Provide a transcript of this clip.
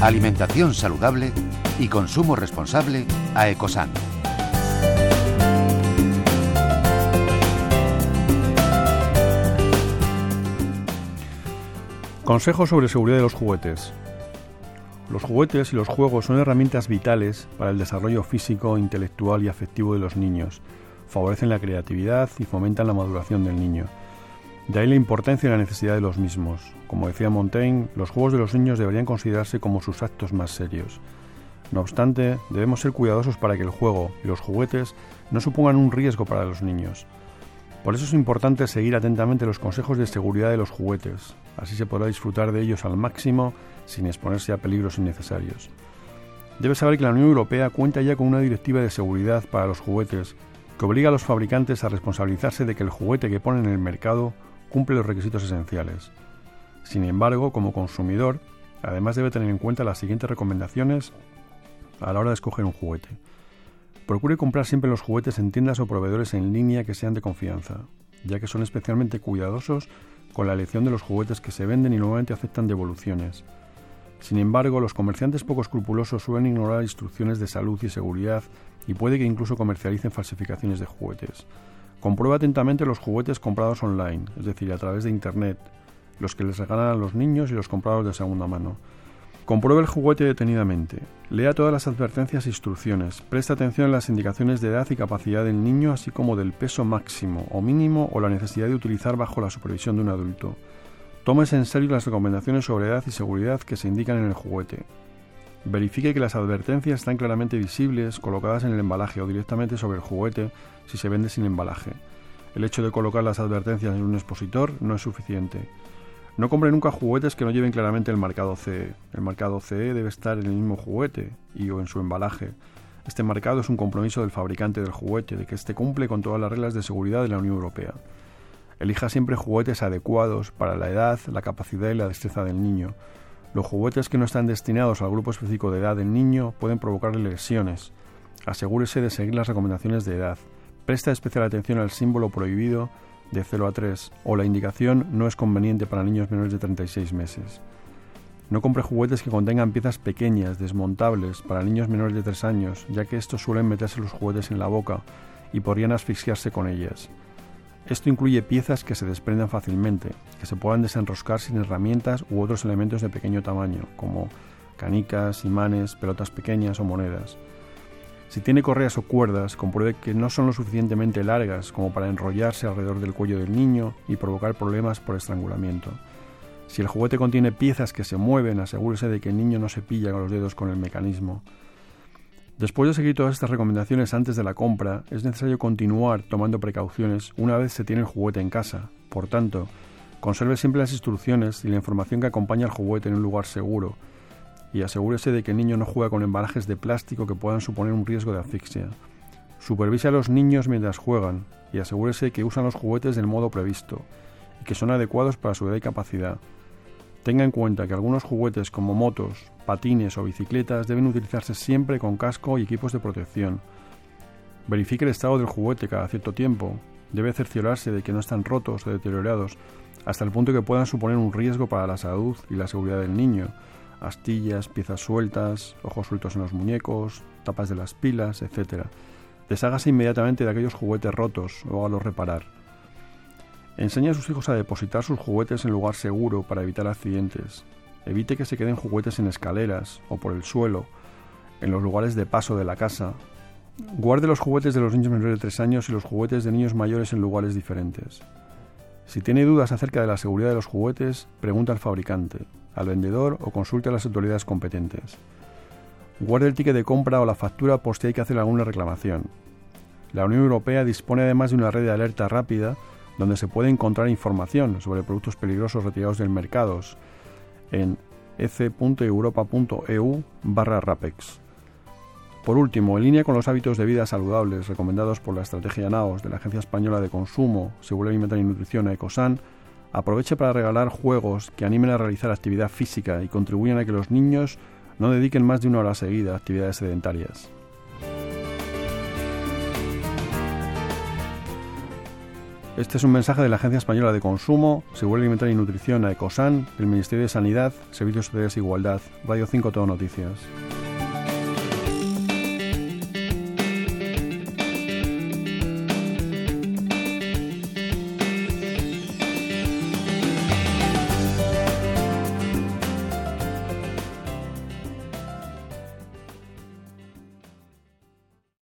alimentación saludable y consumo responsable a Ecosan. Consejos sobre seguridad de los juguetes. Los juguetes y los juegos son herramientas vitales para el desarrollo físico, intelectual y afectivo de los niños. Favorecen la creatividad y fomentan la maduración del niño. De ahí la importancia y la necesidad de los mismos. Como decía Montaigne, los juegos de los niños deberían considerarse como sus actos más serios. No obstante, debemos ser cuidadosos para que el juego y los juguetes no supongan un riesgo para los niños. Por eso es importante seguir atentamente los consejos de seguridad de los juguetes. Así se podrá disfrutar de ellos al máximo sin exponerse a peligros innecesarios. Debe saber que la Unión Europea cuenta ya con una directiva de seguridad para los juguetes que obliga a los fabricantes a responsabilizarse de que el juguete que ponen en el mercado cumple los requisitos esenciales. Sin embargo, como consumidor, además debe tener en cuenta las siguientes recomendaciones a la hora de escoger un juguete. Procure comprar siempre los juguetes en tiendas o proveedores en línea que sean de confianza, ya que son especialmente cuidadosos con la elección de los juguetes que se venden y normalmente aceptan devoluciones. Sin embargo, los comerciantes poco escrupulosos suelen ignorar instrucciones de salud y seguridad y puede que incluso comercialicen falsificaciones de juguetes. Comprueba atentamente los juguetes comprados online, es decir, a través de Internet, los que les regalan a los niños y los comprados de segunda mano. Compruebe el juguete detenidamente. Lea todas las advertencias e instrucciones. Preste atención a las indicaciones de edad y capacidad del niño, así como del peso máximo o mínimo o la necesidad de utilizar bajo la supervisión de un adulto. Tómese en serio las recomendaciones sobre edad y seguridad que se indican en el juguete. Verifique que las advertencias están claramente visibles, colocadas en el embalaje o directamente sobre el juguete si se vende sin embalaje. El hecho de colocar las advertencias en un expositor no es suficiente. No compre nunca juguetes que no lleven claramente el marcado CE. El marcado CE debe estar en el mismo juguete o en su embalaje. Este marcado es un compromiso del fabricante del juguete, de que éste cumple con todas las reglas de seguridad de la Unión Europea. Elija siempre juguetes adecuados para la edad, la capacidad y la destreza del niño. Los juguetes que no están destinados al grupo específico de edad del niño pueden provocarle lesiones. Asegúrese de seguir las recomendaciones de edad. Presta especial atención al símbolo prohibido de 0 a 3 o la indicación no es conveniente para niños menores de 36 meses. No compre juguetes que contengan piezas pequeñas, desmontables, para niños menores de 3 años, ya que estos suelen meterse los juguetes en la boca y podrían asfixiarse con ellas. Esto incluye piezas que se desprendan fácilmente, que se puedan desenroscar sin herramientas u otros elementos de pequeño tamaño, como canicas, imanes, pelotas pequeñas o monedas. Si tiene correas o cuerdas, compruebe que no son lo suficientemente largas como para enrollarse alrededor del cuello del niño y provocar problemas por estrangulamiento. Si el juguete contiene piezas que se mueven, asegúrese de que el niño no se pilla con los dedos con el mecanismo. Después de seguir todas estas recomendaciones antes de la compra, es necesario continuar tomando precauciones una vez se tiene el juguete en casa. Por tanto, conserve siempre las instrucciones y la información que acompaña al juguete en un lugar seguro y asegúrese de que el niño no juega con embalajes de plástico que puedan suponer un riesgo de asfixia. Supervise a los niños mientras juegan y asegúrese de que usan los juguetes del modo previsto y que son adecuados para su edad y capacidad. Tenga en cuenta que algunos juguetes como motos, patines o bicicletas deben utilizarse siempre con casco y equipos de protección. Verifique el estado del juguete cada cierto tiempo. Debe cerciorarse de que no están rotos o deteriorados hasta el punto que puedan suponer un riesgo para la salud y la seguridad del niño. Astillas, piezas sueltas, ojos sueltos en los muñecos, tapas de las pilas, etc. Deshágase inmediatamente de aquellos juguetes rotos o hágalos reparar. Enseñe a sus hijos a depositar sus juguetes en lugar seguro para evitar accidentes. Evite que se queden juguetes en escaleras o por el suelo, en los lugares de paso de la casa. Guarde los juguetes de los niños menores de 3 años y los juguetes de niños mayores en lugares diferentes. Si tiene dudas acerca de la seguridad de los juguetes, pregunte al fabricante, al vendedor o consulte a las autoridades competentes. Guarde el ticket de compra o la factura por si hay que hacer alguna reclamación. La Unión Europea dispone además de una red de alerta rápida donde se puede encontrar información sobre productos peligrosos retirados del mercado en ec.europa.eu/RAPEX. Por último, en línea con los hábitos de vida saludables recomendados por la Estrategia NAOS de la Agencia Española de Consumo, Seguridad Alimentaria y Nutrición a Ecosan, aproveche para regalar juegos que animen a realizar actividad física y contribuyan a que los niños no dediquen más de 1 hora seguida a actividades sedentarias. Este es un mensaje de la Agencia Española de Consumo, Seguridad Alimentaria y Nutrición, AECOSAN, del Ministerio de Sanidad, Servicios Sociales e Igualdad, Radio 5 Todo Noticias.